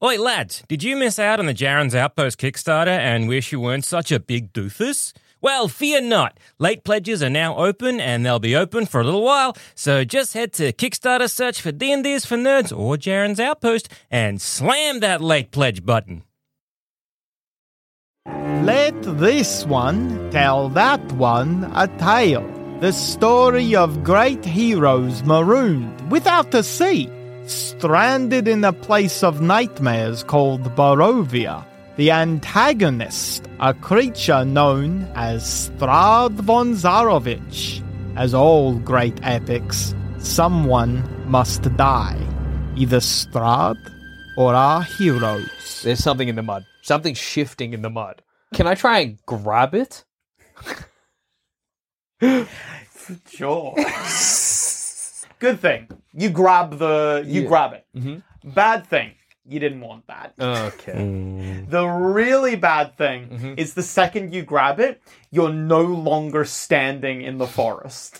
Oi, lads, did you miss out on the Jaren's Outpost Kickstarter and wish you weren't such a big doofus? Well, fear not. Late pledges are now open, and they'll be open for a little while, so just head to Kickstarter, search for D&D's for Nerds or Jaren's Outpost, and slam that late pledge button. Let this one tell that one a tale. The story of great heroes marooned without a sea, stranded in a place of nightmares called Barovia. The antagonist, a creature known as Strahd von Zarovich. As all great epics, someone must die. Either Strahd or our heroes. There's something in the mud. Something shifting in the mud. Can I try and grab it? Sure. Good thing. You grab it. Mm-hmm. Bad thing. You didn't want that. Okay. The really bad thing is the second you grab it, you're no longer standing in the forest.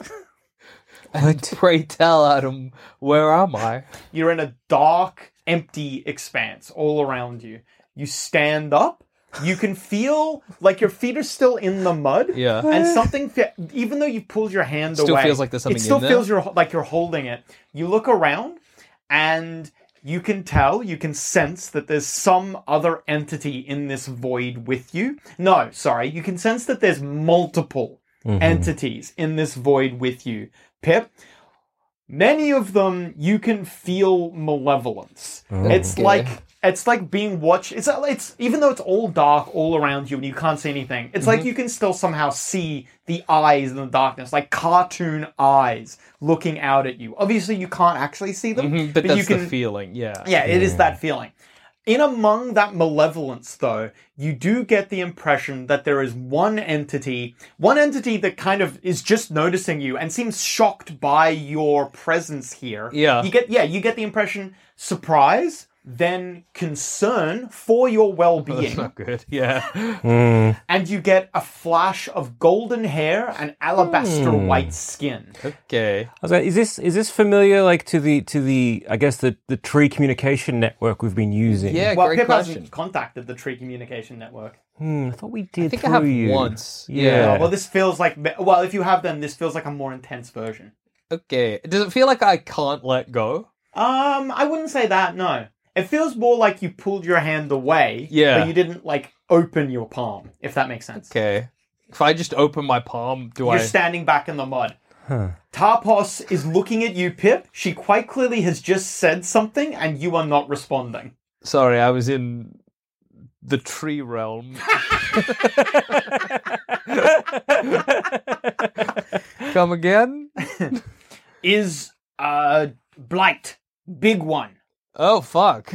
And pray tell, Adam, where am I? You're in a dark, empty expanse all around you. You stand up. You can feel like your feet are still in the mud. Yeah. And something, even though you pulled your hand Still away, feels like there's something it still in there? feels like you're holding it. You look around and you can sense that there's some other entity in this void with you. No, sorry. You can sense that there's multiple entities in this void with you. Pip, many of them you can feel malevolence. It's like being watched. It's even though it's all dark all around you and you can't see anything. It's like you can still somehow see the eyes in the darkness, like cartoon eyes looking out at you. Obviously, you can't actually see them, But that's you can. the feeling, yeah. Yeah, it is that feeling. In among that malevolence, though, you do get the impression that there is one entity that kind of is just noticing you and seems shocked by your presence here. Yeah. You get the impression surprise, then concern for your That's well-being, not good, yeah. and you get a flash of golden hair and alabaster white skin. Okay. I was like, is this familiar, like to the I guess the tree communication network we've been using? Yeah, Well, great Pip question. hasn't contacted the Tree Communication Network. I thought we did. I think I through have you. once. Yeah. Well, this feels like... Well, if you have them, this feels like a more intense version. Okay. Does it feel like I can't let go? I wouldn't say that, no. It feels more like you pulled your hand away, Yeah. but you didn't, open your palm, if that makes sense. Okay. If I just open my palm, You're standing back in the mud. Tarpos is looking at you, Pip. She quite clearly has just said something, and you are not responding. Sorry, I was in the tree realm. Come again? Is, Blight. Big one. Oh, fuck.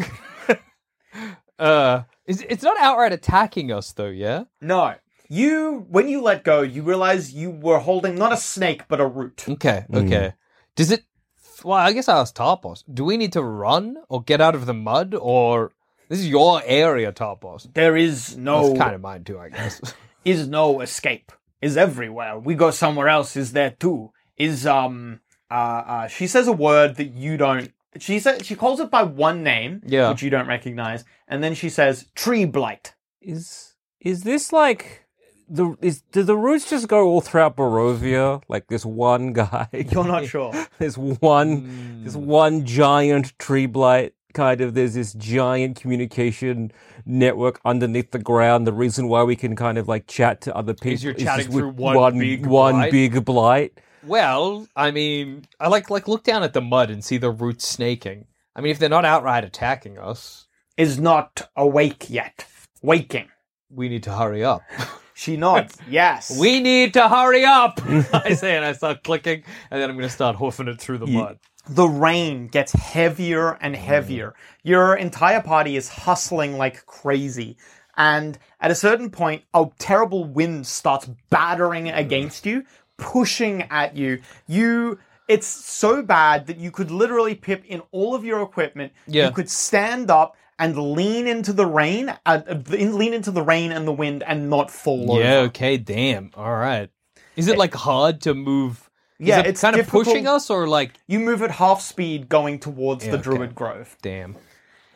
It's not outright attacking us, though, yeah? No. When you let go, you realize you were holding not a snake, but a root. Okay. Does it... Well, I guess I asked Tarpos. Do we need to run or get out of the mud, or... This is your area, Tarpos. There is no... That's kind of mine, too, I guess. Is no escape. Is everywhere. We go somewhere else, is there too. Is, she says a word that you don't... She calls it by one name, which you don't recognize, and then she says, tree blight. Is this like... do the roots just go all throughout Barovia? Like this one guy? You're not sure. This one giant tree blight, kind of, there's this giant communication network underneath the ground. The reason why we can kind of chat to other people you're is chatting just with through one big blight. Well, I mean, I like look down at the mud and see the roots snaking. I mean, if they're not outright attacking us... Is not awake yet. Waking. We need to hurry up. She nods. Yes. We need to hurry up! I say, and I start clicking, and then I'm going to start hoofing it through the mud. The rain gets heavier and heavier. Your entire party is hustling like crazy. And at a certain point, a terrible wind starts battering against you, pushing at you. It's so bad that you could literally, Pip, in all of your equipment, you could stand up and lean into the rain and the wind and not fall over. Yeah, okay, damn. All right. Is it hard to move? Yeah, is it it's kind difficult. of pushing us, or You move at half speed going towards the Druid Grove. Damn.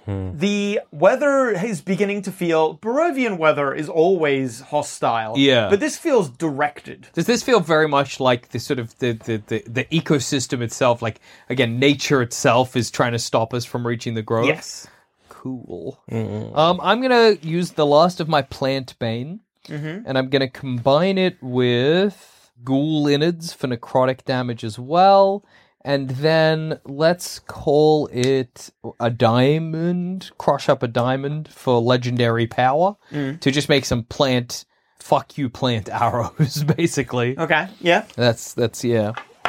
The weather is beginning to feel... Barovian weather is always hostile. Yeah. But this feels directed. Does this feel very much like the sort of the ecosystem itself? Like, again, nature itself is trying to stop us from reaching the grove? Yes. Cool. I'm going to use the last of my plant bane, and I'm going to combine it with ghoul innards for necrotic damage as well. And then let's call it a diamond, crush up a diamond for legendary power to just make some fuck you plant arrows, basically. Okay, yeah. That's yeah.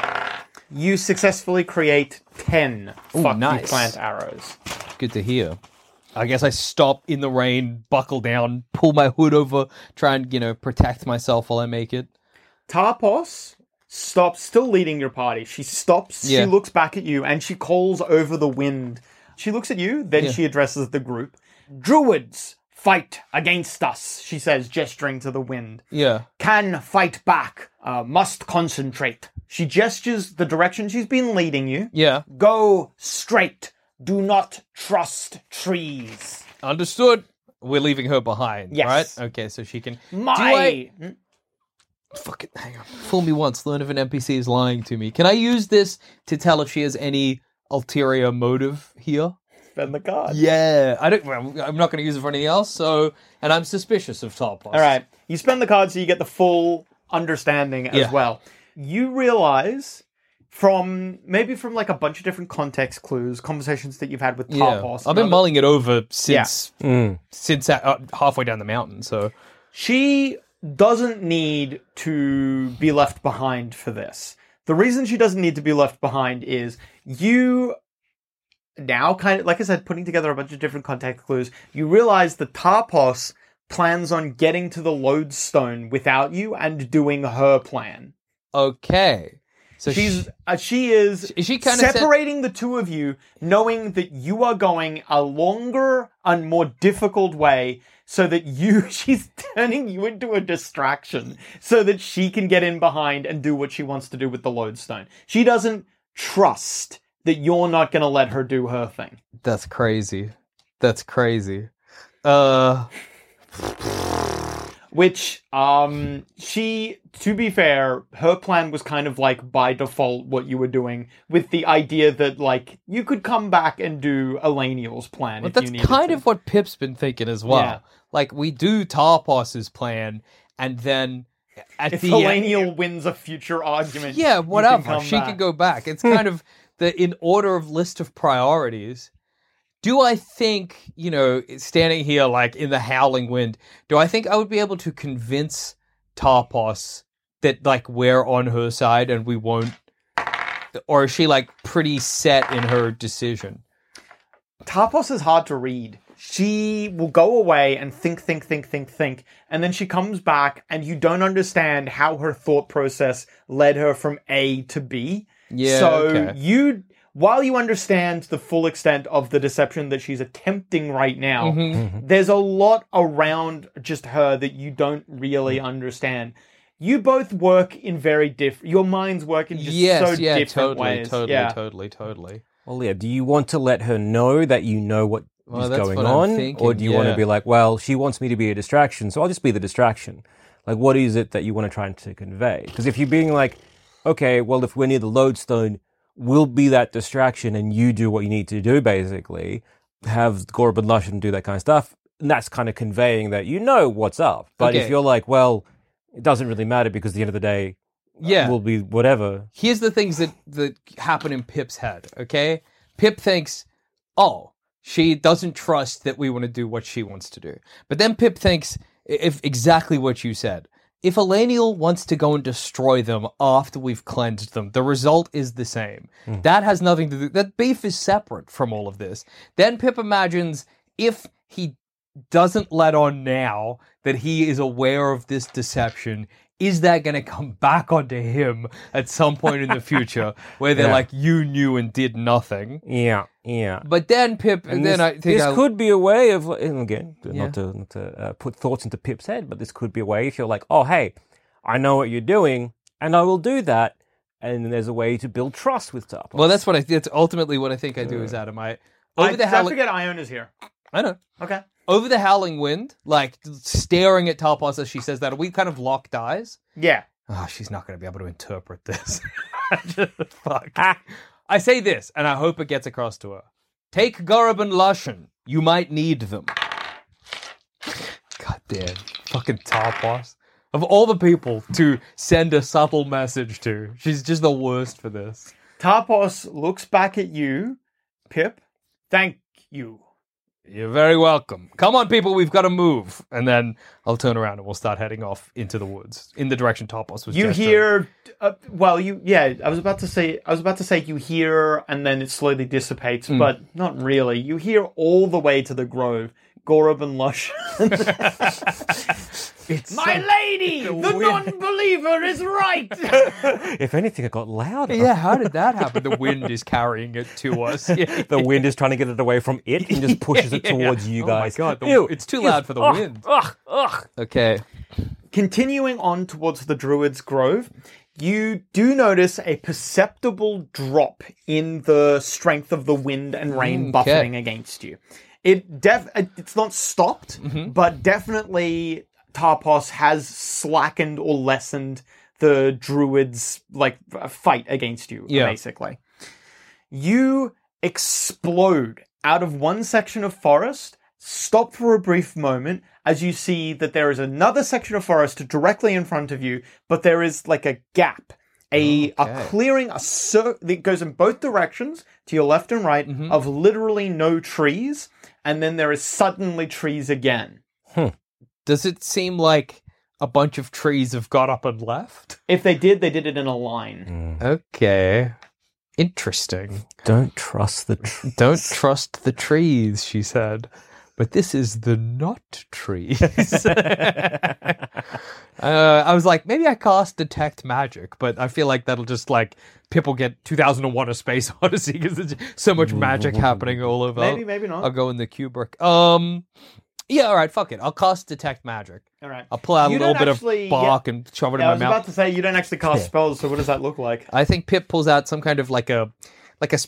You successfully create 10 fuck nice. you plant arrows. Good to hear. I guess I stop in the rain, buckle down, pull my hood over, try and, protect myself while I make it. Tarpos stops, still leading your party. She stops, Yeah. she looks back at you, and she calls over the wind. She looks at you, then Yeah. she addresses the group. Druids, fight against us, she says, gesturing to the wind. Yeah. Can fight back, must concentrate. She gestures the direction she's been leading you. Yeah. Go straight. Do not trust trees. Understood. We're leaving her behind, Yes. right? Okay, so she can... My... Fuck it, hang on. Fool me once, learn if an NPC is lying to me. Can I use this to tell if she has any ulterior motive here? Spend the card. Yeah. I'm not going to use it for anything else, and I'm suspicious of Tarpos. All right. You spend the card so you get the full understanding as Yeah. well. You realize from like a bunch of different context clues, conversations that you've had with Yeah. Tarpos. I've been mulling it over since Mm. halfway down the mountain, so... She doesn't need to be left behind for this. The reason she doesn't need to be left behind is you now kind of, like I said, putting together a bunch of different context clues, you realize that Tarpos plans on getting to the lodestone without you and doing her plan. Okay. So She is she kinda separating the two of you, knowing that you are going a longer and more difficult way, so that she's turning you into a distraction, so that she can get in behind and do what she wants to do with the lodestone. She doesn't trust that you're not going to let her do her thing. That's crazy. That's crazy. Which, she, to be fair, her plan was kind of like by default what you were doing, with the idea that, like, you could come back and do Elenial's plan But if that's you needed kind to. of what Pip's been thinking as well. Yeah. Like, we do Tarpos's plan, and then at If the Elenial wins a future argument, yeah, you can whatever. come She back. can go back. It's kind of in order of list of priorities. Do I think, standing here like in the howling wind, do I think I would be able to convince Tarpos that like we're on her side and we won't, or is she like pretty set in her decision? Tarpos is hard to read. She will go away and think, and then she comes back and you don't understand how her thought process led her from A to B. Yeah, So okay. while you understand the full extent of the deception that she's attempting right now, Mm-hmm. there's a lot around just her that you don't really understand. You both work in very different... Your minds work in just so different ways. Totally. Well, yeah. Do you want to let her know that you know what is that's going what I'm on? thinking, Or do you want yeah. to be like, well, she wants me to be a distraction, so I'll just be the distraction? Like, what is it that you want to try to convey? Because if you're being like, okay, well, if we're near the lodestone, we'll be that distraction and you do what you need to do, basically. Have Gorb and Lushan do that kind of stuff. And that's kind of conveying that you know what's up. But Okay. if you're like, well, it doesn't really matter because at the end of the day, Yeah. we'll be whatever. Here's the things that happen in Pip's head, okay? Pip thinks, oh, she doesn't trust that we want to do what she wants to do. But then Pip thinks, if exactly what you said. If Elenial wants to go and destroy them after we've cleansed them, the result is the same. That has nothing to do... That beef is separate from all of this. Then Pip imagines if he doesn't let on now that he is aware of this deception, is that going to come back onto him at some point in the future where they're Yeah. like, you knew and did nothing? Yeah. But then Pip... And then this, I think this could be a way of, and again, Yeah. not to put thoughts into Pip's head, but this could be a way if you're like, oh, hey, I know what you're doing, and I will do that, and there's a way to build trust with Tarpos. Well, that's ultimately what I think I do is, Adam. over the Don't howling. forget Iona's here. I know. Okay. Over the howling wind, like staring at Tarpos as she says that. Are we kind of locked eyes? Yeah. Oh, she's not going to be able to interpret this. Fuck. I say this, and I hope it gets across to her. Take Gorub and Lushan. You might need them. God damn. Fucking Tarpos. Of all the people to send a subtle message to, she's just the worst for this. Tarpos looks back at you, Pip. Thank you. You're very welcome. Come on, people, we've got to move. And then I'll turn around and we'll start heading off into the woods in the direction Tarpos was You gesturing. hear, I was about to say you hear, and then it slowly dissipates, but not really. You hear all the way to the grove, Gorub and Lush. My lady, the non-believer is right. If anything, it got louder. Yeah, how did that happen? The wind is carrying it to us. The wind is trying to get it away from it and just pushes it towards you guys. Oh my god, Ew, it's too loud for the wind. Okay. Continuing on towards the Druid's Grove, you do notice a perceptible drop in the strength of the wind and rain buffeting against you. It's not stopped, but definitely Tarpos has slackened or lessened the Druid's fight against you, basically. You explode out of one section of forest, stop for a brief moment as you see that there is another section of forest directly in front of you, but there is like a gap, a clearing, that goes in both directions, to your left and right, of literally no trees, and then there is suddenly trees again. Does it seem like a bunch of trees have got up and left? If they did it in a line. Okay. Interesting. Don't trust the trees. Don't trust the trees, she said. But this is the not trees. I was like, maybe I cast Detect Magic, but I feel like that'll just people get 2001: A Space Odyssey because there's so much magic happening all over. Maybe not. I'll go in the Kubrick. Yeah, all right, fuck it. I'll cast Detect Magic. All right. I'll pull out You a little don't bit actually of bark and shove it in I my was mouth. about to say you don't actually cast spells, so what does that look like? I think Pip pulls out some kind of this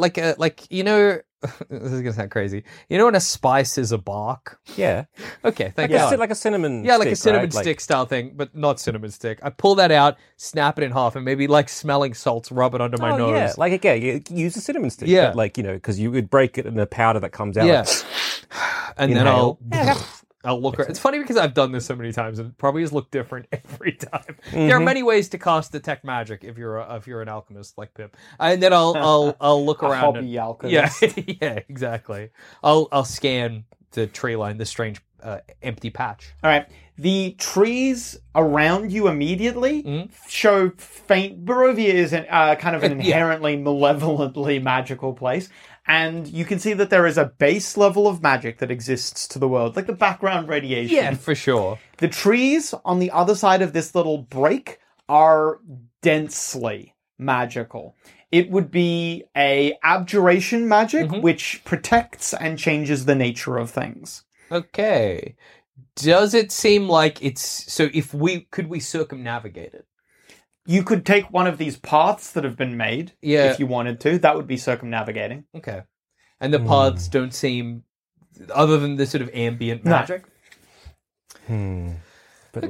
is gonna sound crazy. You know when a spice is a bark? Yeah. Okay, thank Like, God. like a cinnamon Yeah, stick, like a cinnamon right? stick style thing, but not cinnamon stick. I pull that out, snap it in half, and maybe smelling salts, rub it under my nose. Yeah, you use a cinnamon stick. Yeah. But because you would break it in the powder that comes out. Yeah. And then Inhale. I'll look. It's funny because I've done this so many times, and it probably has looked different every time. There are many ways to cast Detect Magic if you're an alchemist like Pip, and then I'll look around. Hobby Yeah, alchemist. yeah, exactly. I'll scan the tree line, this strange empty patch. All right. The trees around you immediately show faint. Barovia is kind of an inherently malevolently magical place. And you can see that there is a base level of magic that exists to the world, like the background radiation. Yeah, for sure. The trees on the other side of this little break are densely magical. It would be a abjuration magic, which protects and changes the nature of things. Okay. Does it seem like it's so? Could we circumnavigate it? You could take one of these paths that have been made, if you wanted to. That would be circumnavigating. Okay. And the paths don't seem, other than the sort of ambient magic. But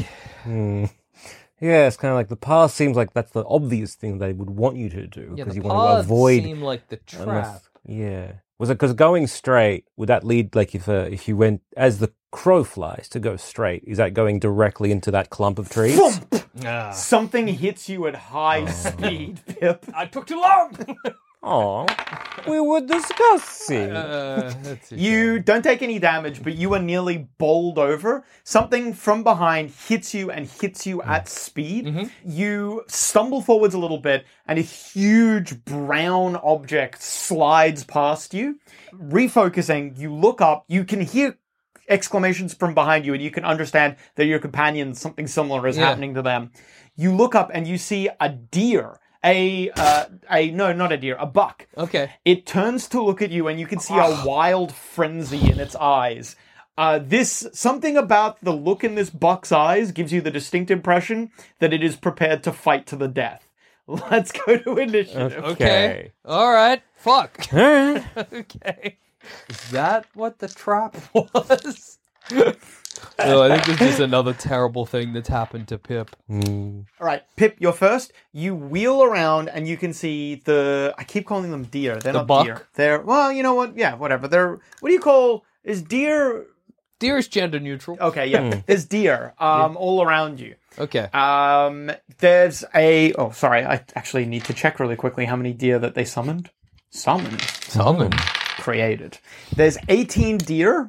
yeah, it's kind of like the path seems like that's the obvious thing they would want you to do Yeah, because the you want to avoid. seem like the trap. Yeah. Was it because going straight would that lead if you went as the crow flies to go straight? Is that going directly into that clump of trees? Ah. Something hits you at high speed, Pip. I took too long. Oh, we were discussing. You don't take any damage, but you are nearly bowled over. Something from behind hits you and hits you at speed. You stumble forwards a little bit, and a huge brown object slides past you. Refocusing, you look up, you can hear exclamations from behind you, and you can understand that your companions, something similar is happening to them. You look up and you see a deer. Not a deer, a buck. Okay. It turns to look at you and you can see a wild frenzy in its eyes. Something about the look in this buck's eyes gives you the distinct impression that it is prepared to fight to the death. Let's go to initiative. Okay. All right. Fuck. All right. Okay. Is that what the trap was? No, I think this is another terrible thing that's happened to Pip. All right, Pip, you're first. You wheel around and you can see I keep calling them deer. They're not buck? deer. They're, well, you know what? Yeah, whatever. What do you call, is deer? Deer is gender neutral. Okay, yeah. There's deer all around you. Okay. There's sorry, I actually need to check really quickly how many deer that they summoned. Summoned. Created. There's 18 deer.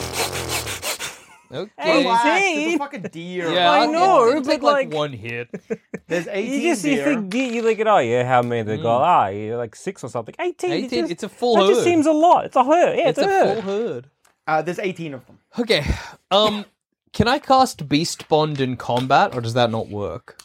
Okay. Relax, it's a fucking deer. Yeah, I know, it'll take but like- one hit. There's 18 You deer. think how many they got? You're like 6 or something. 18. 18, it's a full That herd. just seems a lot. It's a herd. Yeah, It's a herd. full herd. There's 18 of them. Okay. Can I cast Beast Bond in combat, or does that not work?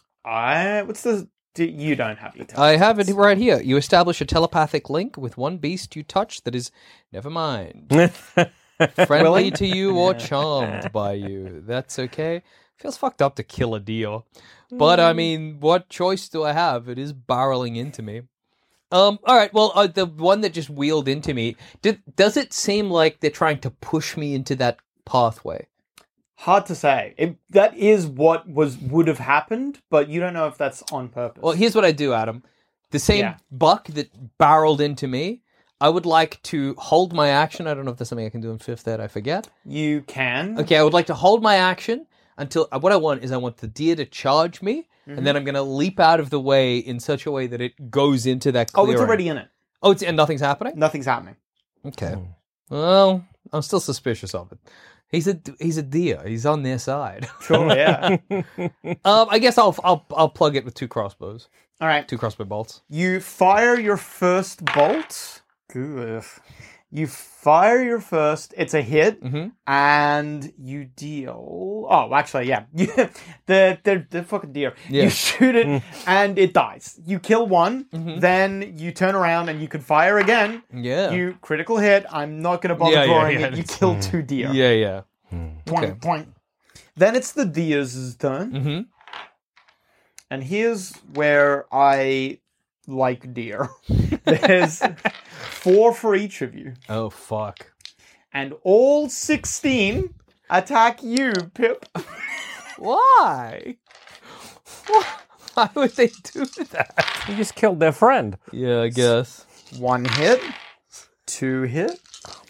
You don't have your I have it right here. You establish a telepathic link with one beast you touch that is, never mind, friendly to you or charmed by you. That's okay. Feels fucked up to kill a deer. But, I mean, what choice do I have? It is barreling into me. Alright, well, the one that just wheeled into me, does it seem like they're trying to push me into that pathway? Hard to say. That is what would have happened, but you don't know if that's on purpose. Well, here's what I do, Adam. The same buck that barreled into me, I would like to hold my action. I don't know if there's something I can do in 5th ed, I forget. You can. Okay, I would like to hold my action until... What I want the deer to charge me, and then I'm going to leap out of the way in such a way that it goes into that clearing. Oh, it's already in it. Oh, and nothing's happening? Nothing's happening. Okay. Well, I'm still suspicious of it. He's a deer. He's on their side. Sure, yeah. I guess I'll plug it with 2 crossbows. All right. 2 crossbow bolts. You fire your first bolt. Good. You fire your first. It's a hit, and you deal. Oh, actually, yeah. They're fucking deer. Yeah. You shoot it, and it dies. You kill one, then you turn around and you can fire again. Yeah. You critical hit. I'm not going to bother drawing it. You kill 2 deer. Yeah. Point, point. Then it's the deer's turn. And here's where I like deer. There's 4 for each of you. Oh, fuck. And all 16 attack you, Pip. Why? Why would they do that? You just killed their friend. Yeah, I guess. 1 hit, 2 hit,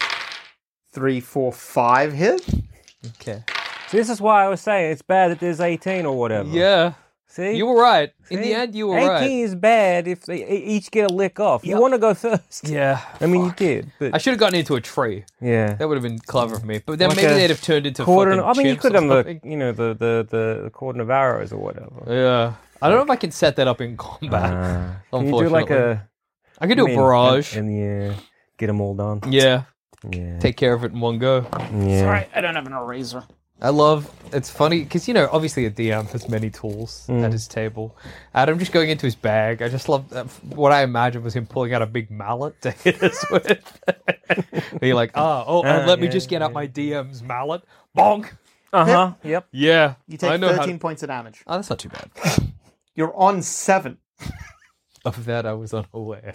3, 4, 5 hit. Okay. So this is why I was saying it's bad that there's 18 or whatever. Yeah. See? You were right. In See? the end, you were 18 right. is bad if they each get a lick off. You want to go first. Yeah. I mean, you did. But I should have gotten into a tree. yeah. That would have been clever for me. But then Like maybe a they'd have turned into Cordon, fucking I mean, you chimps could or have something. the cordon of arrows or whatever. Yeah. I don't know if I can set that up in combat. Can you do like I could do a barrage. and yeah, get them all done. Yeah. Yeah. Take care of it in one go. Yeah. Sorry, I don't have an eraser. It's funny, because, obviously a DM has many tools at his table. Adam just going into his bag, I just love what I imagined was him pulling out a big mallet to hit us with. You're like, let me just get out my DM's mallet. Bonk! Uh-huh. Yep. Yeah. You take 13 points of damage. Oh, that's not too bad. You're on 7. Of that, I was unaware.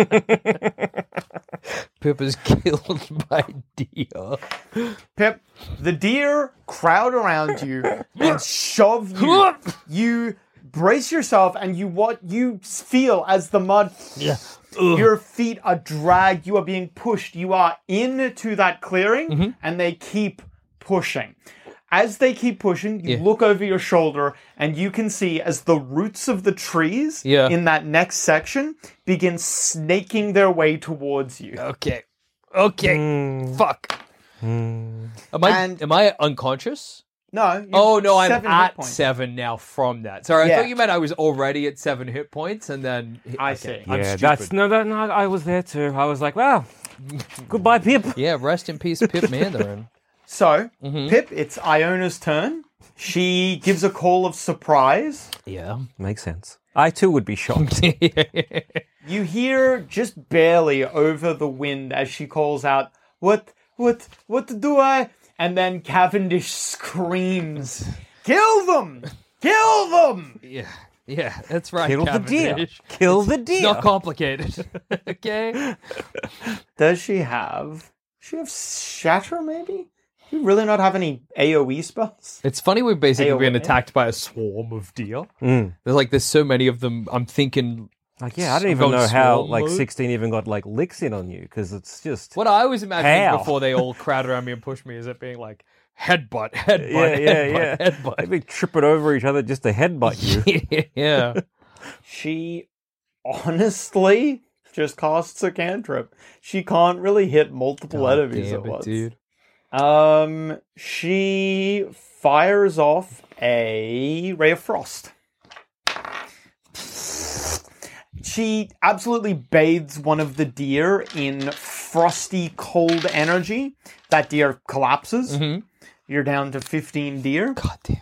Pip is killed by deer. Pip, the deer crowd around you and shove you. You brace yourself, and you feel as the mud. Your feet are dragged. You are being pushed. You are into that clearing, and they keep pushing. As they keep pushing, you look over your shoulder, and you can see as the roots of the trees in that next section begin snaking their way towards you. Okay. Fuck. Am I unconscious? No. Oh, no, I'm 7 hit at points. 7 now from that. Sorry, I thought you meant I was already at 7 hit points, and then... I see. I'm Yeah, stupid. no, I was there too. I was like, wow, goodbye, Pip. Yeah, rest in peace, Pip Mandarin. So, Pip, it's Iona's turn. She gives a call of surprise. Yeah. Makes sense. I too would be shocked. You hear just barely over the wind as she calls out, What do I? And then Cavendish screams, Kill them! Kill them! Yeah. Yeah, that's right. Kill the deer. Cavendish. Kill the deer. It's not complicated. Okay. Does she have shatter, maybe? Do you really not have any AoE spells? It's funny we're basically AoE. being attacked by a swarm of deer. Mm. There's so many of them. I'm thinking. Like, yeah, I don't I'm even going know how swarm like mode. 16 even got like licks in on you because it's just What I was imagining How? before they all crowded around me and pushed me is it being like headbutt, headbutt, yeah. headbutt, Maybe tripping over each other just to headbutt you. headbutt. Yeah. She honestly just casts a cantrip. She can't really hit multiple enemies at once. dude. She fires off a ray of frost. She absolutely bathes one of the deer in frosty, cold energy. That deer collapses. Mm-hmm. You're down to 15 deer. God damn.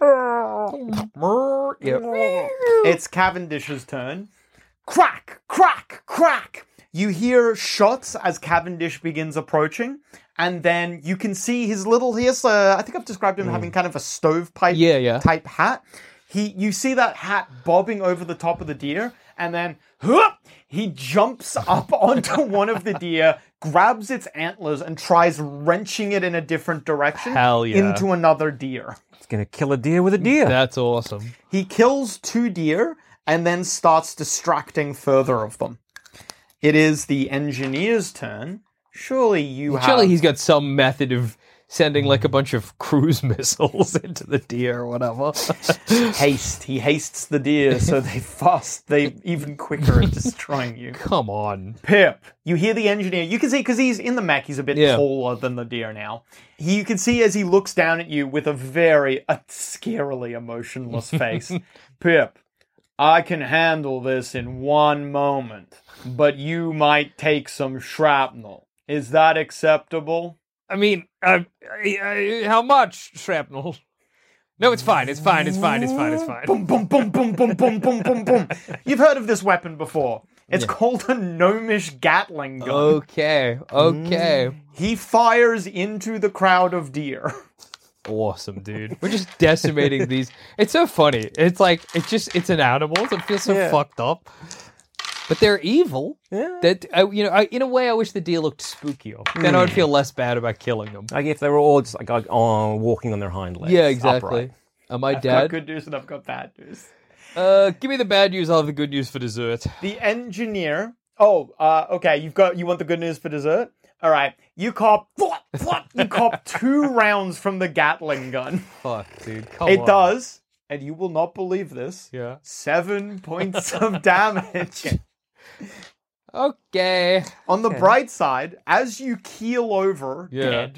Yep. It's Cavendish's turn. Crack, crack, crack. You hear shots as Cavendish begins approaching, and then you can see his little. He has, I think I've described him having kind of a stovepipe Yeah. type hat. You see that hat bobbing over the top of the deer, and then he jumps up onto one of the deer, grabs its antlers, and tries wrenching it in a different direction Hell yeah. into another deer. It's gonna kill a deer with a deer. That's awesome. He kills 2 deer and then starts distracting further of them. It is the engineer's turn. Surely He's got some method of sending like a bunch of cruise missiles into the deer or whatever. haste. He hastes the deer so they even quicker at destroying you. Come on. Pip, you hear the engineer. You can see, because he's in the mech, he's a bit taller than the deer now. You can see as he looks down at you with a scarily emotionless face. Pip, I can handle this in 1 moment, but you might take some shrapnel. Is that acceptable? I mean, how much shrapnel? No, it's fine. It's fine. Boom, boom, boom, boom, boom, boom, boom, boom, boom. You've heard of this weapon before. It's called a gnomish Gatling gun. Okay. He fires into the crowd of deer. Awesome, dude. We're just decimating these. It's so funny. It's like, it's an animal. So it feels so fucked up. But they're evil. Yeah. That in a way, I wish the deer looked spookier. Then I would feel less bad about killing them. Like if they were all just like walking on their hind legs. Yeah, exactly. upright. Am I I've got dead? good news and I've got bad news. Give me the bad news. I'll have the good news for dessert. The engineer. Okay. You want the good news for dessert? All right. You cop 2 rounds from the Gatling gun. Fuck, dude. Come on. It does, and you will not believe this. Yeah. 7 points of damage. Okay. On the bright side, as you keel over, Yeah. dead.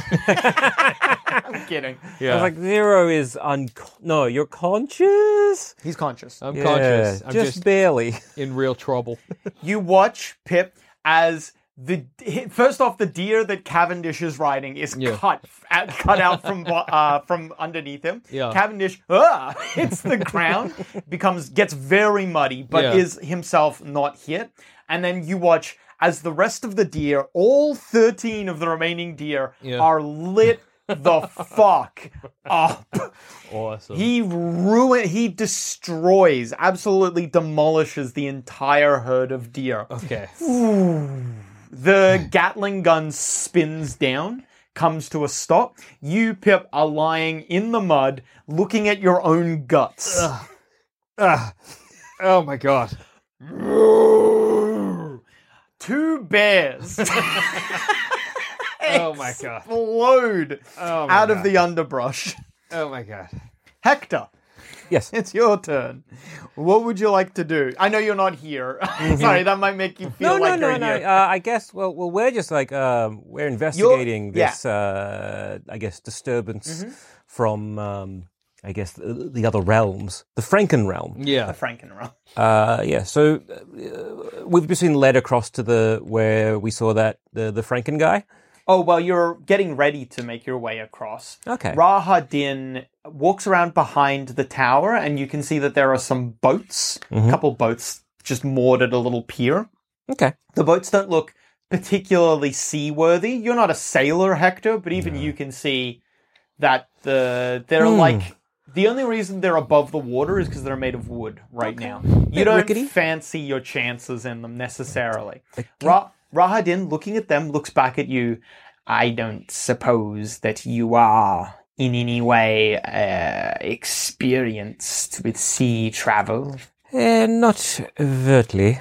I'm kidding. Yeah. I was like, Zero is no, you're conscious? He's conscious. I'm Yeah, conscious. I'm just just barely. in real trouble. You watch Pip as first off, the deer that Cavendish is riding is cut out from underneath him. Yeah. Cavendish hits the ground, gets very muddy, but is himself not hit. And then you watch as the rest of the deer, all 13 of the remaining deer, are lit the fuck up. Awesome. He destroys, absolutely demolishes the entire herd of deer. Okay. The Gatling gun spins down, comes to a stop. You, Pip, are lying in the mud, looking at your own guts. Oh my god. 2 bears Oh my god. explode Oh my out of god. the underbrush. Oh my god. Hector, Yes. it's your turn. What would you like to do? I know you're not here. Sorry, that might make you feel No. you're here. I guess. Well, we're just like we're investigating this. I guess disturbance from. I guess the other realms, the Franken realm. Yeah. The Frankenrealm. Yeah. So we've just been led across to where we saw that the Franken guy. Oh, well, you're getting ready to make your way across. Okay. Raha Din walks around behind the tower, and you can see that there are some boats, a couple boats just moored at a little pier. Okay. The boats don't look particularly seaworthy. You're not a sailor, Hector, but even you can see that they're like The only reason they're above the water is because they're made of wood right now. You don't rickety. fancy your chances in them necessarily. Rahadin, looking at them, looks back at you. I don't suppose that you are in any way experienced with sea travel. Not overtly.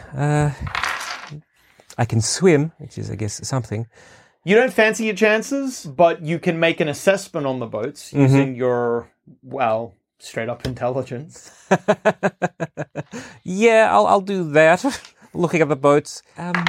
I can swim, which is, I guess, something. You don't fancy your chances, but you can make an assessment on the boats using your, straight up intelligence. Yeah, I'll do that. Looking at the boats.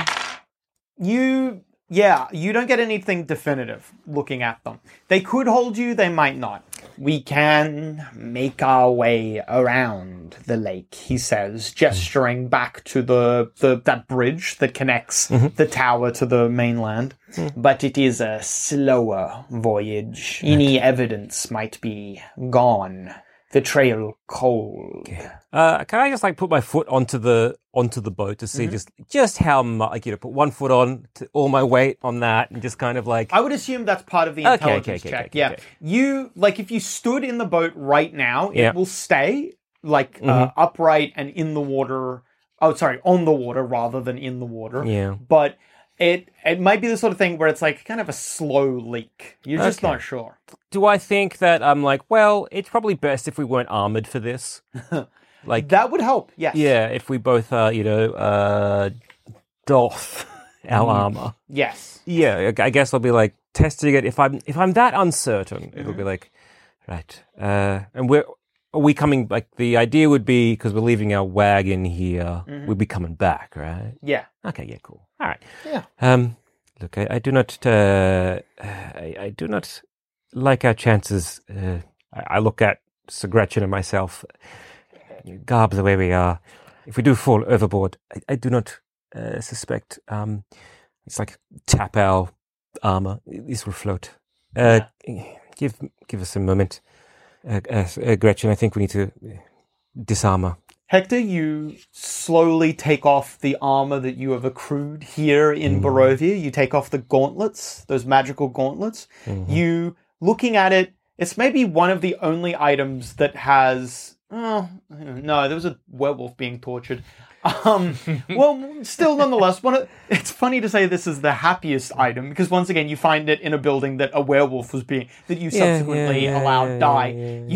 You don't get anything definitive looking at them. They could hold you, they might not. We can make our way around the lake, he says, gesturing back to that bridge that connects the tower to the mainland. But it is a slower voyage. Any evidence might be gone. The trail cold. Can I just put my foot onto the boat to see just how much, put one foot on to all my weight on that and just kind of I would assume that's part of the intelligence check. Okay. You, if you stood in the boat right now, it will stay upright and in the water. Oh, sorry, on the water rather than in the water. Yeah. But it might be the sort of thing where it's kind of a slow leak. You're just not sure. Do I think that I'm it's probably best if we weren't armored for this? That would help, yes. Yeah, if we both, doff our armor. Yes. Yeah, I guess I'll be testing it. If I'm that uncertain, it'll be right. And are we coming? The idea would be because we're leaving our wagon here, we'd be coming back, right? Yeah. Okay. Yeah. Cool. All right. Yeah. Look, I do not. I do not like our chances. I look at Sir Gretchen and myself. Garb the way we are. If we do fall overboard, I do not suspect. It's tap our armor. This will float. Give us a moment, Gretchen. I think we need to disarmor. Hector, you slowly take off the armor that you have accrued here in Barovia. You take off the gauntlets, those magical gauntlets. You, looking at it, it's maybe one of the only items that has... Oh, no, there was a werewolf being tortured. Well, still, nonetheless, it's funny to say this is the happiest item, because once again, you find it in a building that a werewolf was that you subsequently allowed die.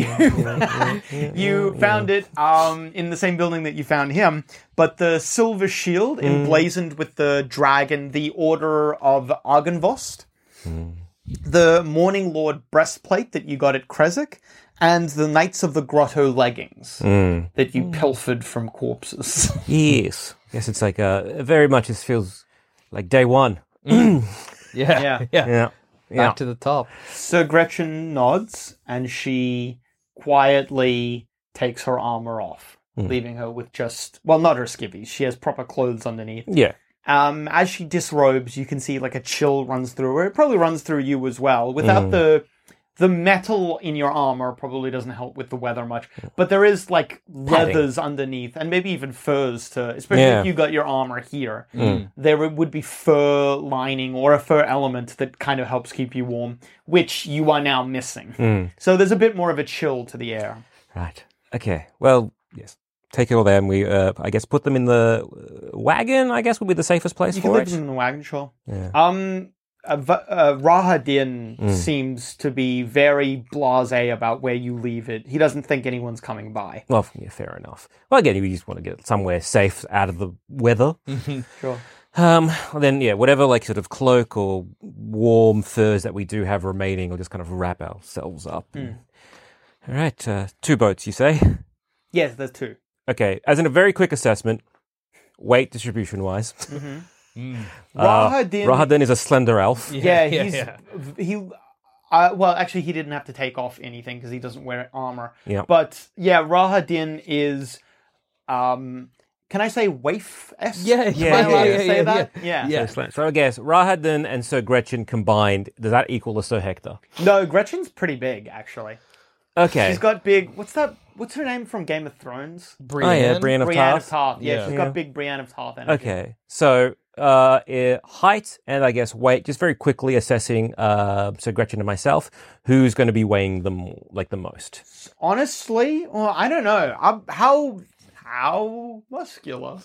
You found it in the same building that you found him, but the silver shield emblazoned with the dragon, the Order of Argynvost, the Morning Lord breastplate that you got at Kresik, and the Knights of the Grotto leggings that you pilfered from corpses. Yes. Yes, it's very much, it feels like day one. Yeah. Back to the top. So Gretchen nods, and she quietly takes her armor off, leaving her with not her skivvies. She has proper clothes underneath. Yeah. As she disrobes, you can see a chill runs through her. It probably runs through you as well. Without the metal in your armor probably doesn't help with the weather much, but there is leathers underneath, and maybe even furs especially if you got your armor here. There would be fur lining or a fur element that kind of helps keep you warm, which you are now missing. So there's a bit more of a chill to the air. Right. Okay. Well, yes. Take it all there, and we, I guess, put them in the wagon, I guess, would be the safest place for it. You can leave it. them in the wagon, sure. Yeah. Rahadin seems to be very blasé about where you leave it. He doesn't think anyone's coming by. Well, yeah, fair enough. Well, again, we just want to get somewhere safe out of the weather. Sure. Well then, whatever sort of cloak or warm furs that we do have remaining, we'll just kind of wrap ourselves up. All right, 2 boats, you say? Yes, there's 2. Okay, as in a very quick assessment, weight distribution-wise. Rahadin is a slender elf. He didn't have to take off anything because he doesn't wear armor. Yeah. But Rahadin is, can I say waif-esque? Yeah. Say that? Yeah. So I guess Rahadin and Sir Gretchen combined, does that equal a Sir Hector? No, Gretchen's pretty big, actually. Okay. She's got big, what's her name from Game of Thrones? Brienne. Brienne of Tarth. Yeah, she's got big Brienne of Tarth energy. Okay, so height and I guess weight, just very quickly assessing, so Gretchen and myself, who's going to be weighing them like the most. Honestly, well, I don't know. How muscular?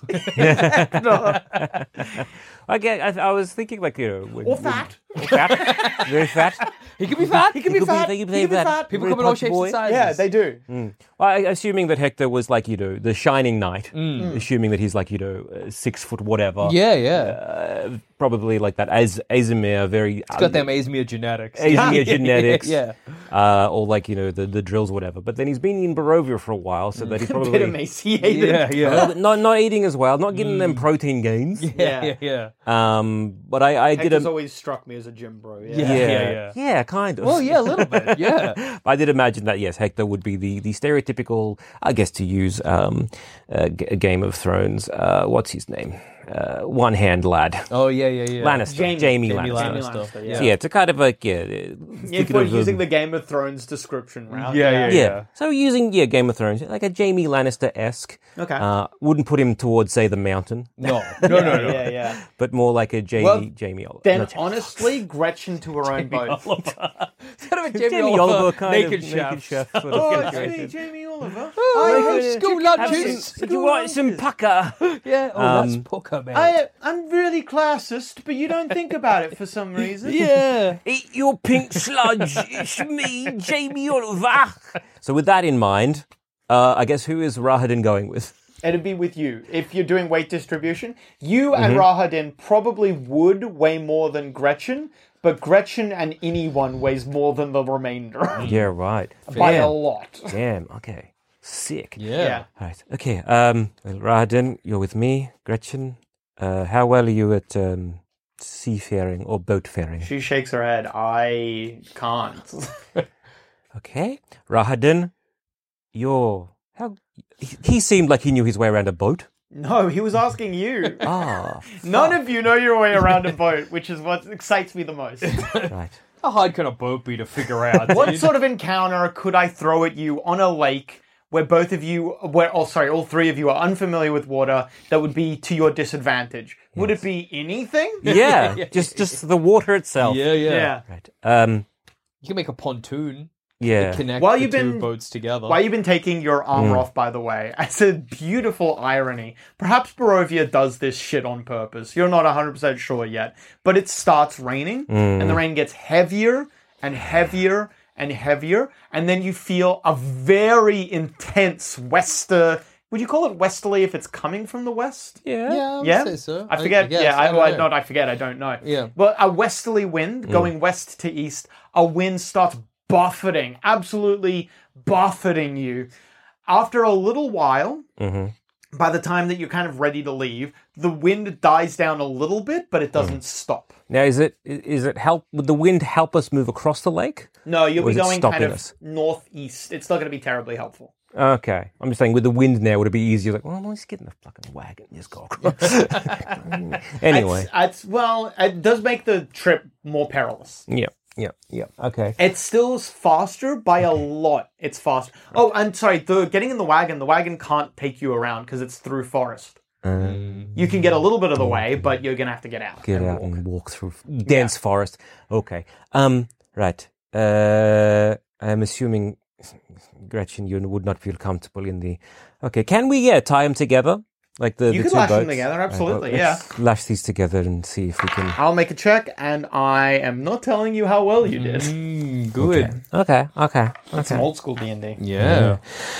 I was thinking like, Or fat. fat, very fat. He could be fat. He can be fat. He can be fat. People Very come in all punch shapes boy. and sizes. Yeah, they do. Well, assuming that Hector was like, the shining knight, assuming that he's like, 6 foot whatever. Yeah. Probably like that Azimir, very... It's got them Azmir genetics. Azimir genetics. Yeah. Or like, the drills, whatever. But then he's been in Barovia for a while, so that he A bit probably... emaciated. Yeah. Not eating as well, not getting them protein gains. Yeah. But I did Hector's always struck me as a gym bro. Yeah, kind of. Well, yeah, a little bit. Yeah. I did imagine that, yes, Hector would be the stereotypical, I guess to use Game of Thrones, what's his name? One-hand lad. Oh, yeah. Lannister. Jamie Lannister. Lannister, So, yeah, to kind of like, If we're using the Game of Thrones description route. yeah. So using, Game of Thrones, like a Jamie Lannister-esque. Okay. Wouldn't put him towards, say, the Mountain, No. Yeah. but more like a Jamie Oliver. Then not Jamie- honestly, Gretchen to her own boat. Kind of a Jamie Oliver kind naked of chef. naked chef sort of Oh, it's situation. me, Jamie Oliver. Oh, school Have lunches. some- do you want some pucker? Yeah. Oh, that's poker, man. I'm really classist, but you don't think about it for some reason. Yeah. Eat your pink sludge. It's me, Jamie Oliver. So with that in mind, I guess who is Rahadin going with? It'd be with you. If you're doing weight distribution, you and Rahadin probably would weigh more than Gretchen, but Gretchen and anyone weighs more than the remainder. Yeah, right. By a lot. Damn, okay. Sick. Yeah. Right, okay. Rahadin, you're with me. Gretchen, how well are you at seafaring or boatfaring? She shakes her head. I can't. Okay. Rahadin, he seemed like he knew his way around a boat. No, he was asking you. Ah, None of you know your way around a boat, which is what excites me the most. right. How hard can a boat be to figure out? What sort of encounter could I throw at you on a lake where all three of you are unfamiliar with water that would be to your disadvantage? Would it be anything? Yeah, just the water itself. Yeah. Right. You can make a pontoon. Yeah. Connect While the you've two been- boats together. While you've been taking your armor off, by the way, as a beautiful irony, perhaps Barovia does this shit on purpose. You're not 100% sure yet. But it starts raining, and the rain gets heavier and heavier and heavier, and then you feel a very intense would you call it westerly if it's coming from the west? Yeah. Yeah, I would Yeah? say so. I forget. guess. I don't know. don't know. Yeah. But a westerly wind going west to east, a wind starts absolutely buffeting you. After a little while, by the time that you're kind of ready to leave, the wind dies down a little bit, but it doesn't stop. Now, would the wind help us move across the lake? No, you'll Or be is it going stopping kind of us? northeast. It's not going to be terribly helpful. Okay. I'm just saying, with the wind now, would it be easier? Like, well, let's get in the fucking wagon. Just go across. Anyway. It does make the trip more perilous. Yeah. Okay. It's still faster by a lot. It's faster. Oh, and sorry, getting in the wagon can't take you around because it's through forest. You can get a little bit of the way, but you're going to have to get out. Get out and walk through dense forest. Okay. Right. I'm assuming, Gretchen, you would not feel comfortable in the... Okay, can we, tie them together? Like the You two could lash them boats? together, absolutely, Let's lash these together and see if we can... I'll make a check, and I am not telling you how well you did. Good. Okay. Some old school D&D. Yeah.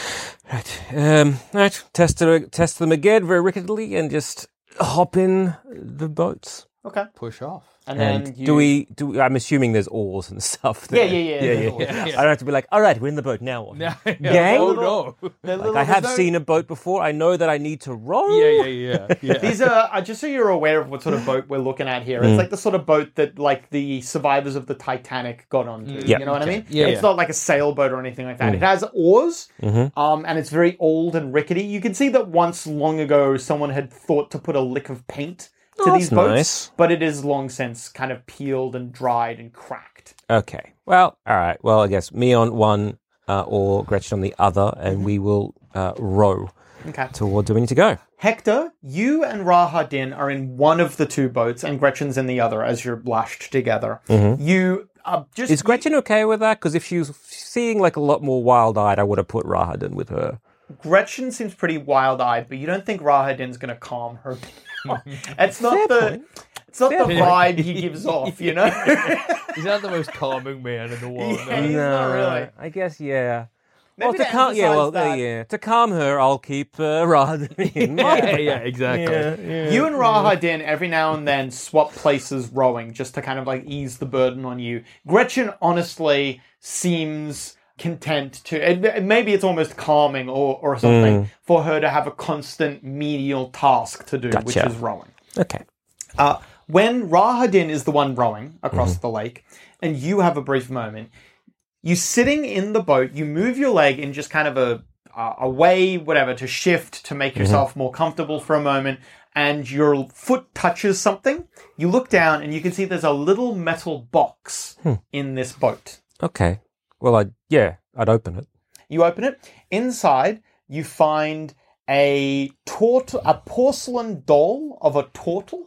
Right. Test them again very wickedly and just hop in the boats. Okay. Push off. And then And you... do we? I'm assuming there's oars and stuff. There. Yeah. I don't have to be like, all right, we're in the boat now. What? Gang? Oh, no. Like, I have seen a boat before. I know that I need to row. Yeah. These are, just so you're aware of what sort of boat we're looking at here, it's like the sort of boat that, like, the survivors of the Titanic got onto. Yeah. You know what I mean? Yeah, It's yeah. not like a sailboat or anything like that. It has oars, and it's very old and rickety. You can see that once long ago, someone had thought to put a lick of paint to these that's boats, nice. but it is long since kind of peeled and dried and cracked. Okay. Well, all right. Well, I guess me on one or Gretchen on the other, and we will row Okay. Toward do we need to go? Hector, you and Rahadin are in one of the two boats, and Gretchen's in the other as you're lashed together. You just... Is Gretchen okay with that? Because if she was seeing like a lot more wild-eyed, I would have put Rahadin with her. Gretchen seems pretty wild-eyed, but you don't think Rahadin's going to calm her down. It's not It's not the vibe he gives off, you know? He's not the most calming man in the world. Yeah, he's not really. I guess, yeah. Maybe to to calm, emphasize that. to calm her, I'll keep Rahadin in mind. Yeah, exactly. You and Rahadin every now and then swap places rowing just to kind of like ease the burden on you. Gretchen honestly seems content to, maybe it's almost calming or something for her to have a constant menial task to do, which is rowing. Okay. When Rahadin is the one rowing across the lake and you have a brief moment, you sitting in the boat, you move your leg in just kind of a way, whatever, to shift, to make yourself more comfortable for a moment, and your foot touches something. You look down and you can see there's a little metal box in this boat. Okay. Well, I'd open it. You open it. Inside, you find a porcelain doll of a turtle.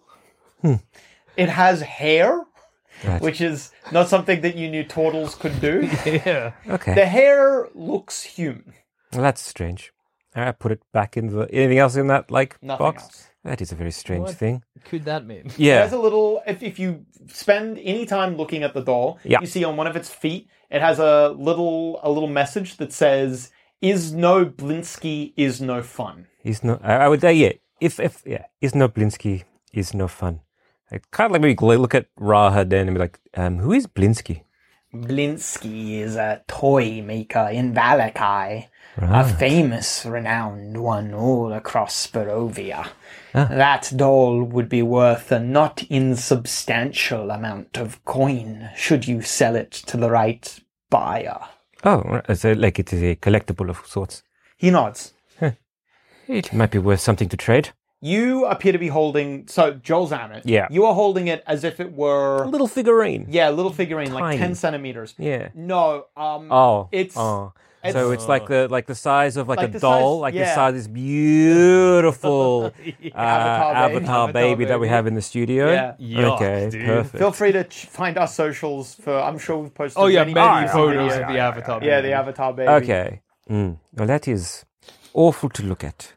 It has hair, which is not something that you knew turtles could do. Yeah. Okay. The hair looks human. Well, that's strange. I put it back in the... Anything else in that, Nothing box? else. That is a very strange What thing. could that mean? Yeah. There's a little... If you spend any time looking at the doll, you see on one of its feet, it has a little message that says, "Is no Blinsky, is no fun." Is no... I would say, If is no Blinsky, is no fun. I kind of like maybe look at Rahadin and be like, who is Blinsky? Blinsky is a toy maker in Valakai, a famous, renowned one all across Barovia. That doll would be worth a not insubstantial amount of coin should you sell it to the right buyer. Oh, so like it is a collectible of sorts. He nods. It might be worth something to trade. You appear to be holding... So, Joel Zammit, Yeah. you are holding it as if it were... A little figurine. Yeah, a little figurine, like Tiny. 10 centimeters. Yeah. No, It's it's so it's like the size of like Like a the doll, size- like the yeah. size of this beautiful Avatar baby that we have in the studio. Yeah. Yuck, Okay, dude. perfect. Feel free to find our socials for... I'm sure we've posted Many videos photos of of the Avatar. Yeah, the Avatar baby. Okay. Well, that is awful to look at.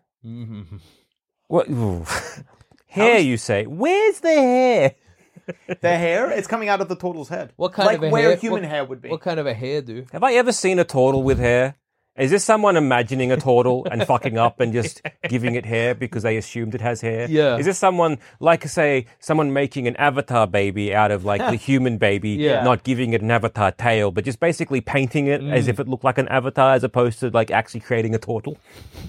What? Ooh. Hair, you say? Where's the hair? The hair, it's coming out of the turtle's head. What kind like of a where hair? human hair would be. What kind of a hairdo? Have I ever seen a turtle with hair? Is this someone imagining a turtle and fucking up and just giving it hair because they assumed it has hair? Yeah. Is this someone, like, say, someone making an avatar baby out of, like, the human baby, Yeah. not giving it an avatar tail, but just basically painting it as if it looked like an avatar as opposed to, like, actually creating a turtle?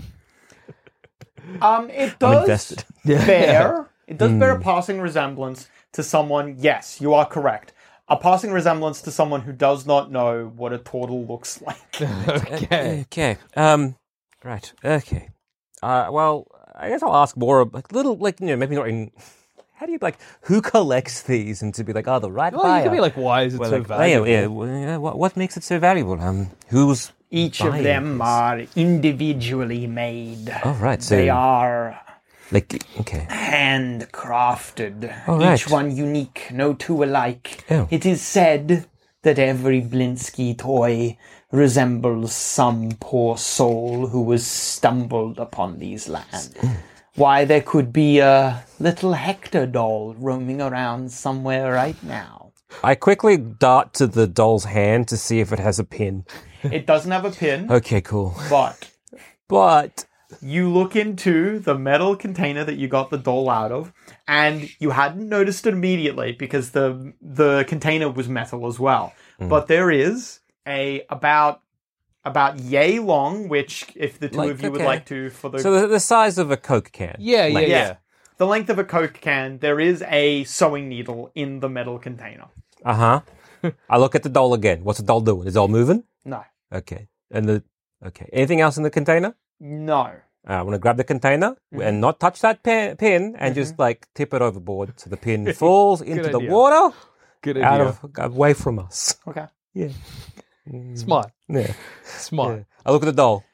It does invested. bear. It does bear a passing resemblance to someone. Yes, you are correct. A passing resemblance to someone who does not know what a turtle looks like. Okay. Okay. Right. Okay. Well, I guess I'll ask more of, like, little, like, maybe not in... How do you, like, who collects these and to be like, the right Well, buyer? you could be like, why is it Well, so like, valuable? what makes it so valuable? Who's Each of buying them this? are individually made. Oh, right. So, They are like, okay. handcrafted, Oh, right. each one unique, no two alike. Oh. It is said that every Blinsky toy resembles some poor soul who was stumbled upon these lands. Why, there could be a little Hector doll roaming around somewhere right now. I quickly dart to the doll's hand to see if it has a pin. It doesn't have a pin, Okay, cool. but you look into the metal container that you got the doll out of, and you hadn't noticed it immediately because the container was metal as well. But there is about yay long, which if the two Like, of you would okay. like to for the So the size of a Coke can. Yeah. the length of a Coke can, there is a sewing needle in the metal container. Uh-huh. I look at the doll again. What's the doll doing? Is the doll moving? No. Okay. Okay. Anything else in the container? No. I want to grab the container and not touch that pin and just like tip it overboard so the pin falls into the idea. water Good out idea. of away from us. Okay. Yeah. Smart. Yeah. Smart. I look at the doll.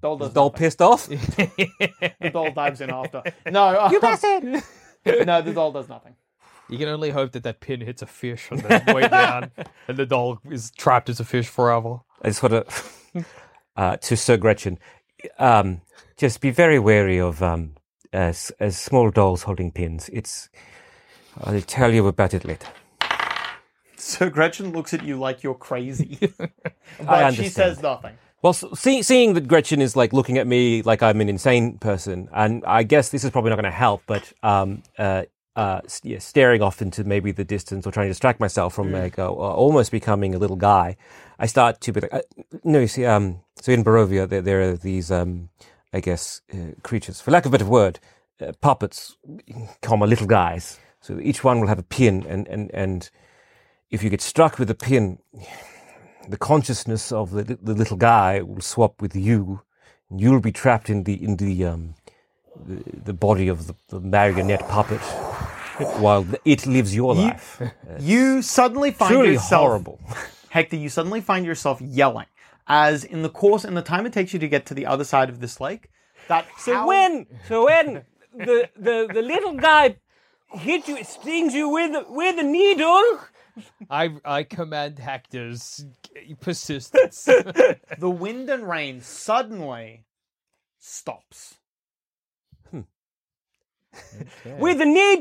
doll does Doll nothing. pissed off? The doll dives in after. No, You bastard! no, the doll does nothing. You can only hope that pin hits a fish on the way down, and the doll is trapped as a fish forever. I just want to Sir Gretchen, just be very wary of as small dolls holding pins. I'll tell you about it later. So Gretchen looks at you like you're crazy. I But she understand. says nothing. Well, seeing that Gretchen is like looking at me like I'm an insane person, and I guess this is probably not going to help, but staring off into maybe the distance or trying to distract myself from almost becoming a little guy, I start to be like, no, you see, so in Barovia there are these, I guess, creatures, for lack of a better word, puppets, comma, little guys. So each one will have a pin, and if you get struck with a pin, the consciousness of the little guy will swap with you, and you'll be trapped in the body of the marionette puppet while it lives your life. You suddenly find Truly yourself... horrible. Hector, you suddenly find yourself yelling as in the time it takes you to get to the other side of this lake, So when the little guy hits you, stings you with a needle. I command Hector's persistence. the wind and rain suddenly stops. With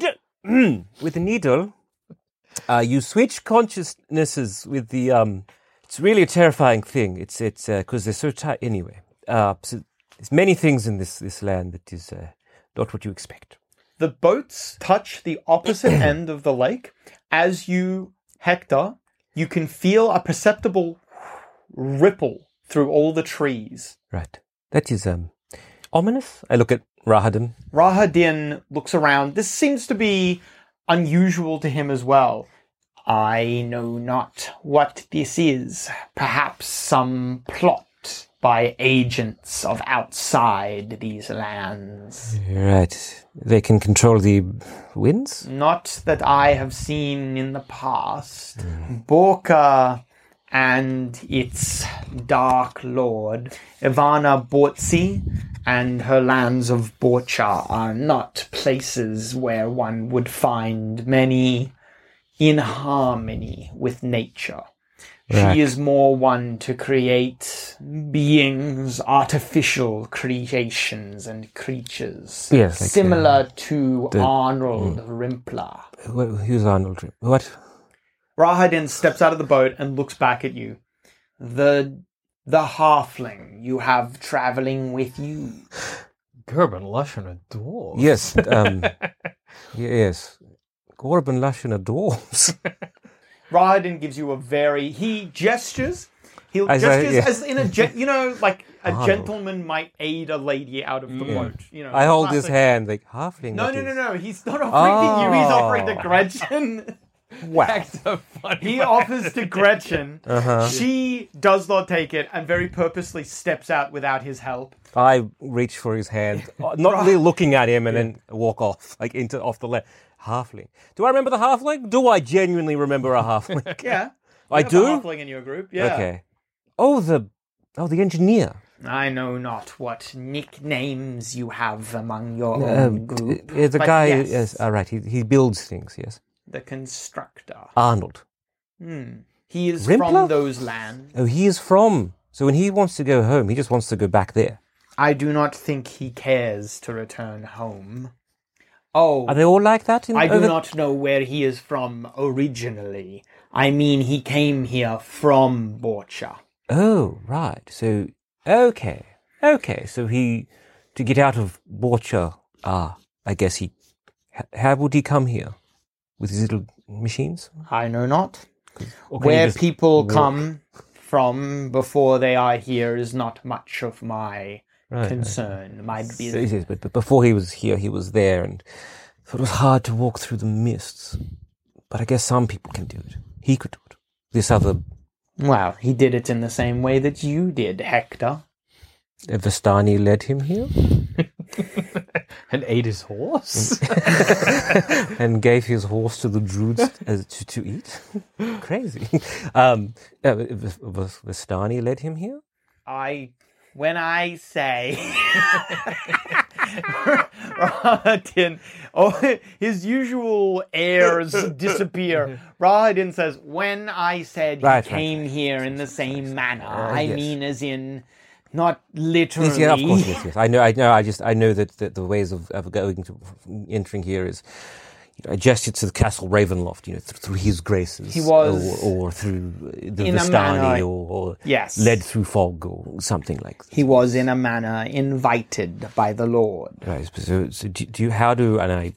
the needle, you switch consciousnesses with the. It's really a terrifying thing. It's because they're so tight anyway. So there's many things in this land that is not what you expect. The boats touch the opposite end of the lake. As you, Hector, you can feel a perceptible ripple through all the trees. Right. That is ominous. I look at Rahadin. Rahadin looks around. This seems to be unusual to him as well. I know not what this is. Perhaps some plot by agents of outside these lands. Right. They can control the winds? Not that I have seen in the past. Borka and its Dark Lord, Ivana Bortzi, and her lands of Borcha are not places where one would find many in harmony with nature. Right. She is more one to create beings, artificial creations and creatures. Yes, like, similar to Arnold Rimpler. Who's Arnold? What? Rahadin steps out of the boat and looks back at you. The halfling you have traveling with you. Gerben Lush and a dwarf. Yes. Yes. Gorban Lashina dwarves. Rahadin gives you he gestures. He As gestures I- as in a like a gentleman might aid a lady out of the boat. I hold his classic- hand like halfling. No, that no, no, is. no. He's not offering to you. He's offering to Gretchen. Wow. He offers to Gretchen. Uh-huh. She does not take it and very purposely steps out without his help. I reach for his hand, not really looking at him, and then walk off, like off the left. Halfling. Do I remember the halfling? Do I genuinely remember a halfling? Yeah. I You have do? a halfling in your group. Yeah. Okay. Oh, the engineer. I know not what nicknames you have among your own group. The but guy. yes, Yes. All right. He builds things. Yes. the constructor. Arnold. He is Rimpler? from those lands. Oh, he is from. So when he wants to go home, he just wants to go back there. I do not think he cares to return home. Oh, Are they all like that? I do not know where he is from originally. I mean, he came here from Borcha. Oh, right. So, okay. So to get out of Borcha, I guess how would he come here? With his little machines? I know not. Or can he Where just people walk? come from before they are here is not much of my concern. My So business. it is, but before he was here, he was there, and so it was hard to walk through the mists. But I guess some people can do it. He could do it. This other Well, he did it in the same way that you did, Hector. Vistani led him here And ate his horse. and gave his horse to the druids to eat. Crazy. Vistani led him here. I when I say Rahadin, his usual airs disappear. Rahadin says, when I said he came here in the same manner, I mean as in not literally. Yes, yeah, of course, yes. I know. I know that the ways of going to entering here is. I gestured to the castle Ravenloft, through his graces. He was... Or through the Vistani, or yes. led through fog, or something like that. He was, in a manner, invited by the Lord. Right, so how do the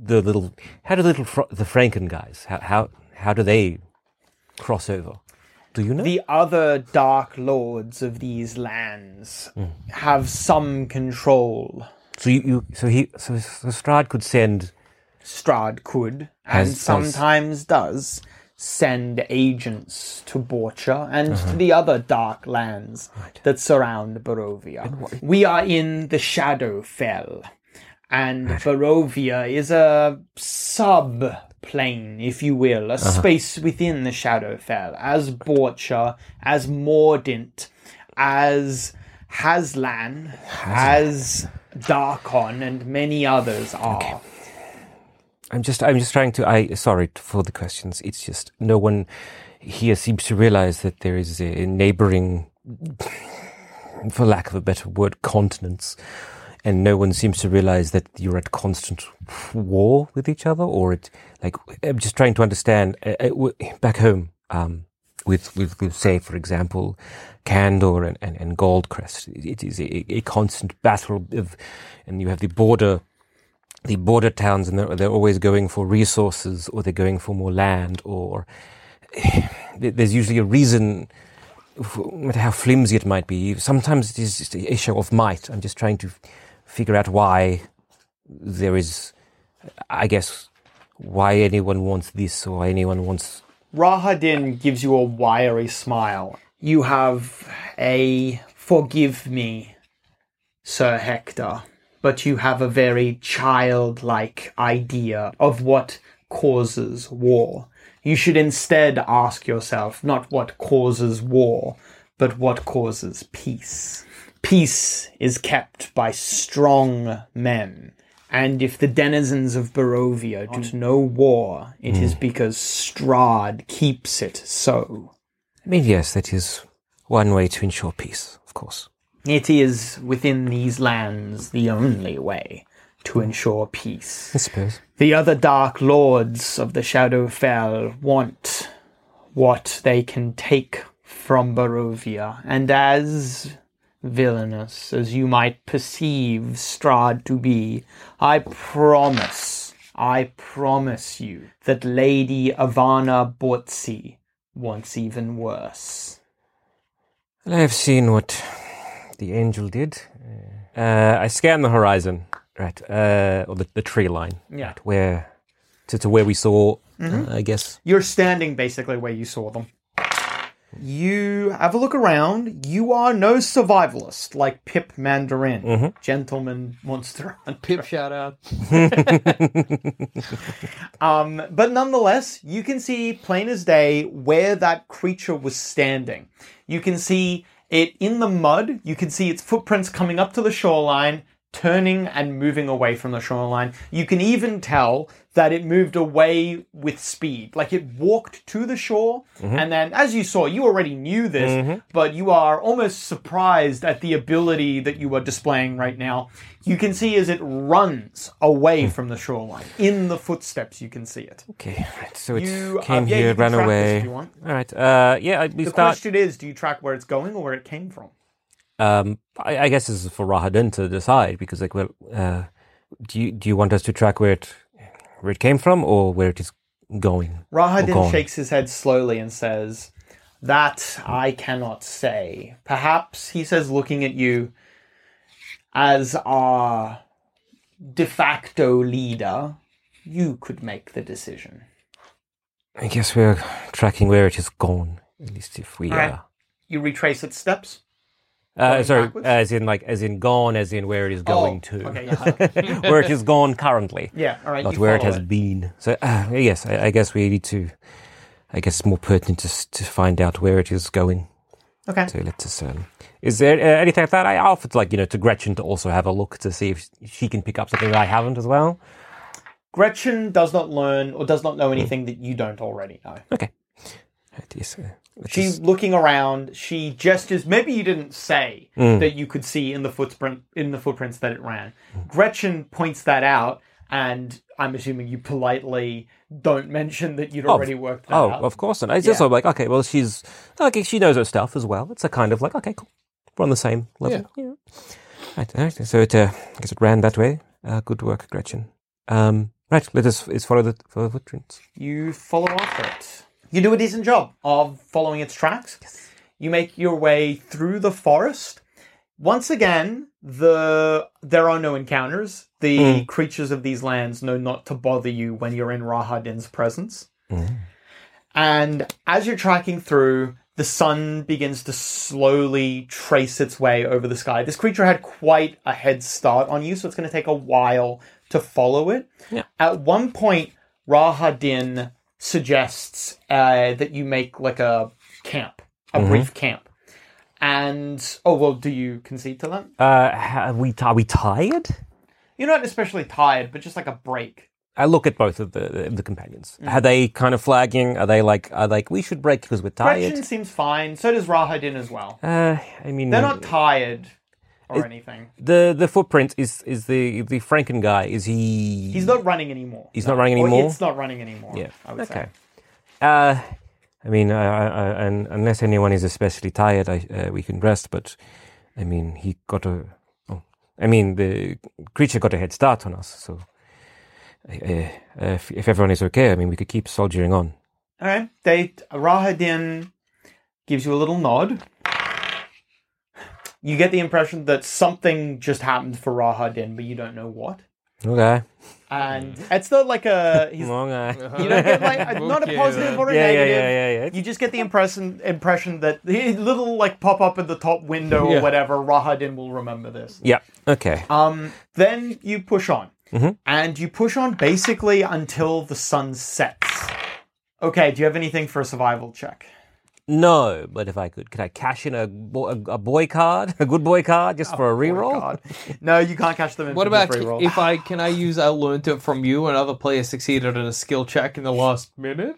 Franken guys, how do they cross over? Do you know? The other Dark Lords of these lands have some control. So Strahd could send... Strahd could, and sometimes does, send agents to Borcha and to the other dark lands that surround Barovia. We are in the Shadowfell, and Barovia is a sub-plane, if you will, a space within the Shadowfell, as Borcha, as Mordint, as Haslan, as Darkon, and many others are. Okay. I'm just trying to. Sorry for the questions. It's just no one here seems to realize that there is a neighboring, for lack of a better word, continents, and no one seems to realize that you're at constant war with each other. Or I'm just trying to understand back home. With say, for example, Kandor and Goldcrest. It is a constant battle and you have the border towns, and they're always going for resources, or they're going for more land, or there's usually a reason, no matter how flimsy it might be. Sometimes it is just a show of might. I'm just trying to figure out why there is, I guess, why anyone wants this or anyone wants... Rahadin gives you a wiry smile. You have a forgive me, Sir Hector, but you have a very childlike idea of what causes war. You should instead ask yourself not what causes war, but what causes peace. Peace is kept by strong men, and if the denizens of Barovia don't know war, it is because Strahd keeps it so. I mean, yes, that is one way to ensure peace, of course. It is, within these lands, the only way to ensure peace. I suppose. The other Dark Lords of the Shadowfell want what they can take from Barovia, and as villainous as you might perceive Strahd to be, I promise you that Lady Ivana Bortzi wants even worse. Well, I have seen what the angel did. I scanned the horizon, right, or the tree line, right, where to where we saw, I guess. You're standing basically where you saw them. You have a look around. You are no survivalist like Pip Mandarin, gentleman monster hunter. Pip shout out. But nonetheless, you can see plain as day where that creature was standing. You can see it in the mud. You can see its footprints coming up to the shoreline, turning and moving away from the shoreline. You can even tell that it moved away with speed. Like it walked to the shore, and then, as you saw, you already knew this, but you are almost surprised at the ability that you are displaying right now. You can see as it runs away from the shoreline. In the footsteps, you can see it. Okay, right. So it came here, ran away. If you want. All right. The question is, do you track where it's going or where it came from? I guess this is for Rahadin to decide, because, do you want us to track where it came from or where it is going? Rahadin shakes his head slowly and says, "That I cannot say. Perhaps," he says, looking at you, "as our de facto leader, you could make the decision." I guess we're tracking where it is gone, at least if we... Right. You retrace its steps? Sorry, backwards? as in gone, as in where it is going to. Okay, yeah. Where it is gone currently. Yeah, all right. Not where it has been. So, yes, I guess we need to... I guess it's more pertinent to find out where it is going. Okay. So let us. Is there anything like that? I offered, to Gretchen to also have a look to see if she can pick up something that I haven't as well. Gretchen does not learn or does not know anything that you don't already know. Okay. Yes, She's looking around. She gestures. Maybe you didn't say that you could see in the footprints that it ran. Gretchen points that out, and I'm assuming you politely don't mention that you'd already worked that out. Oh, of course. And it's just like, okay, well, she's she knows her stuff as well. It's a kind of like, okay, cool, we're on the same level. Yeah. Right. So I guess it ran that way. Good work, Gretchen. Right. Let us follow the footprints. You follow after it. You do a decent job of following its tracks. Yes. You make your way through the forest. Once again, there are no encounters. The creatures of these lands know not to bother you when you're in Rahadin's presence. And as you're tracking through, the sun begins to slowly trace its way over the sky. This creature had quite a head start on you, so it's going to take a while to follow it. Yeah. At one point, Rahadin suggests that you make like a camp, a brief camp. And, do you concede to that? Are we tired? You're not especially tired, but just like a break. I look at both of the companions. Are they kind of flagging? Are they like we should break because we're tired? Gretchen seems fine. So does Rahadin as well. I mean, they're not tired or anything. The footprint is the Franken guy. Is he? He's not running anymore. He's not running anymore. It's not running anymore. Yeah. I would say. I mean, and unless anyone is especially tired, we can rest. But I mean, the creature got a head start on us. So if everyone is okay, I mean, we could keep soldiering on. All right. Rahadin gives you a little nod. You get the impression that something just happened for Rahadin, but you don't know what. Okay. And it's not like you don't get like not a positive or a negative. Yeah. You just get the impression that the little like pop up in the top window or whatever. Rahadin will remember this. Yeah. Okay. Then you push on, and you push on basically until the sun sets. Okay. Do you have anything for a survival check? No, but if I could I cash in a boy card, a good boy card, just for a reroll? No, you can't cash them in. What for about free roll. can I use I learned it from you? Another player succeeded in a skill check in the last minute.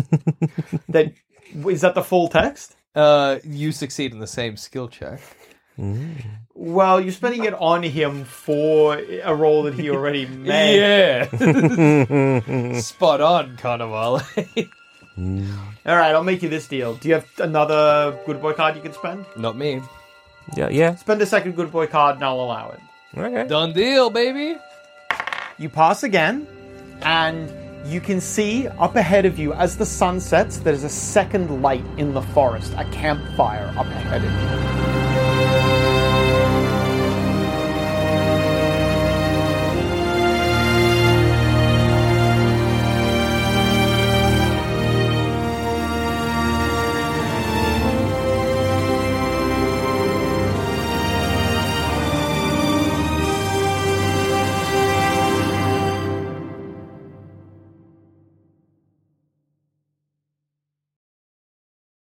Is that the full text? You succeed in the same skill check. Well, you're spending it on him for a roll that he already made. Yeah. Spot on, Carnivale. All right, I'll make you this deal. Do you have another good boy card you can spend? Not me. Yeah. Spend a second good boy card and I'll allow it. Okay. Done deal, baby. You pass again, and you can see up ahead of you as the sun sets, there's a second light in the forest, a campfire up ahead of you.